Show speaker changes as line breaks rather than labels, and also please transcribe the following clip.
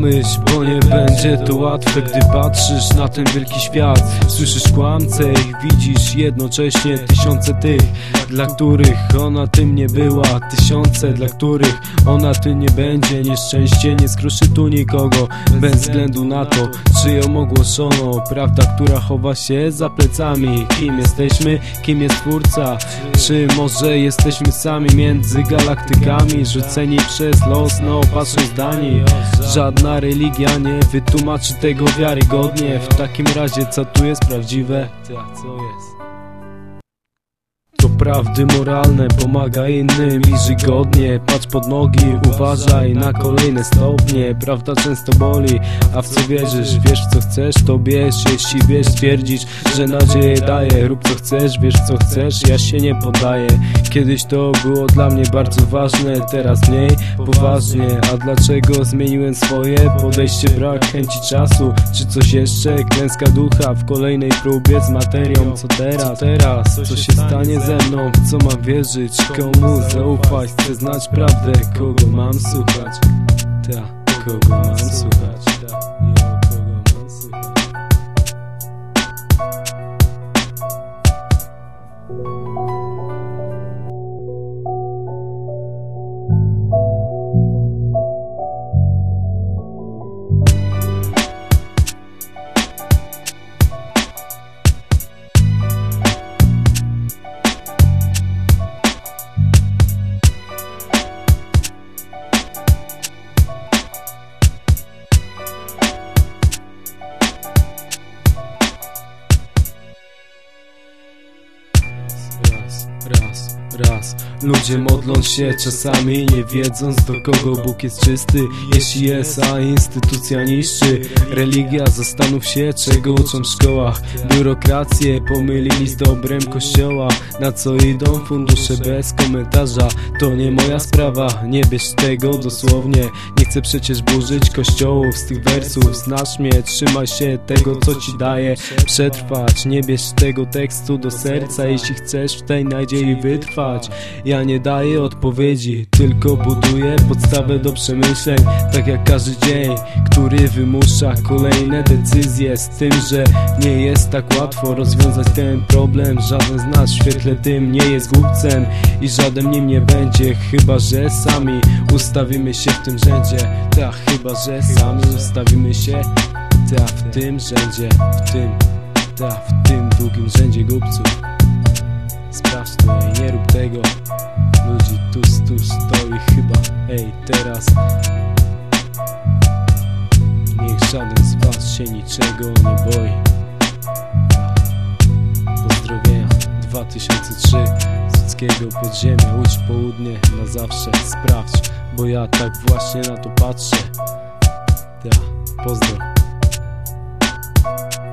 pomyśl, bo nie będzie to łatwe, gdy patrzysz na ten wielki świat. Słyszysz kłamcę i widzisz jednocześnie tysiące tych, dla których ona tym nie była. Tysiące, dla których ona tym nie będzie. Nieszczęście nie skruszy tu nikogo, bez względu na to, czy ją ogłoszono. Prawda, która chowa się za plecami. Kim jesteśmy? Kim jest twórca? Czy może jesteśmy sami między galaktykami, rzuceni przez los na opatrzne zdanie? Żadna religia nie wytłumaczy tego wiarygodnie. W takim razie co tu jest prawdziwe? Co jest? To prawdy moralne, pomaga innym i żyj godnie. Patrz pod nogi, uważaj na kolejne stopnie. Prawda często boli, a w co wierzysz? Wiesz w co chcesz, to bierz. Jeśli wiesz, twierdzisz, że nadzieję daje. Rób co chcesz, wiesz co chcesz, ja się nie poddaję. Kiedyś to było dla mnie bardzo ważne, teraz mniej poważnie. A dlaczego zmieniłem swoje podejście? Brak chęci czasu, czy coś jeszcze? Klęska ducha w kolejnej próbie z materią. Co teraz? Co się stanie ze mną? W co mam wierzyć? Komu zaufać? Chcę znać prawdę. Kogo mam słuchać? Kogo mam słuchać? Raz. Ludzie modlą się czasami, nie wiedząc do kogo Bóg jest czysty. Jeśli jest, a instytucja niszczy. Religia, zastanów się, czego uczą w szkołach. Biurokrację pomylili z dobrem kościoła. Na co idą fundusze bez komentarza? To nie moja sprawa, nie bierz tego dosłownie. Nie chcę przecież burzyć kościołów z tych wersów. Znasz mnie, trzymaj się tego co ci daję przetrwać. Nie bierz tego tekstu do serca, jeśli chcesz w tej nadziei wytrwać. Ja nie daję odpowiedzi, tylko buduję podstawę do przemyśleń. Tak jak każdy dzień, który wymusza kolejne decyzje. Z tym, że nie jest tak łatwo rozwiązać ten problem. Żaden z nas w świetle tym nie jest głupcem i żaden nim nie będzie. Chyba że sami ustawimy się w tym rzędzie. Chyba że sami ustawimy się w tym rzędzie. W tym długim rzędzie głupców. Sprawdź to, nie rób tego. Ludzi tu stoi chyba. Teraz niech żaden z was się niczego nie boi. Pozdrowienia 2003 z ludzkiego podziemia. Łódź południe na zawsze. Sprawdź, bo ja tak właśnie na to patrzę. Pozdro.